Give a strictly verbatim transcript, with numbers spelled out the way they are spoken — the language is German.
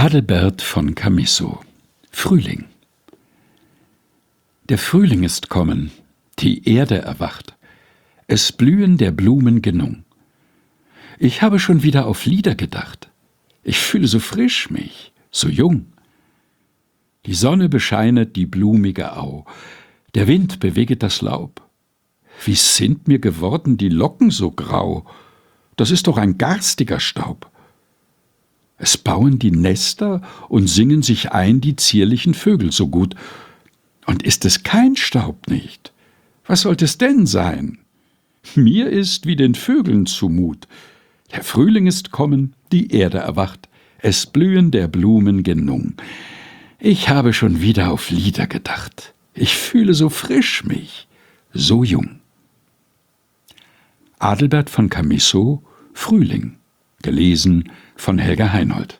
Adelbert von Chamisso. Frühling. Der Frühling ist kommen, die Erde erwacht, es blühen der Blumen Genung. Ich habe schon wieder auf Lieder gedacht, ich fühle so frisch mich, so jung. Die Sonne bescheinet die blumige Au, der Wind beweget das Laub. Wie sind mir geworden die Locken so grau, das ist doch ein garstiger Staub. Es bauen die Nester und singen sich ein die zierlichen Vögel so gut. Und ist es kein Staub nicht? Was sollte es denn sein? Mir ist wie den Vögeln zumut. Der Frühling ist kommen, die Erde erwacht, es blühen der Blumen Genung. Ich habe schon wieder auf Lieder gedacht. Ich fühle so frisch mich, so jung. Adelbert von Chamisso, Frühling. Gelesen von Helga Heinold.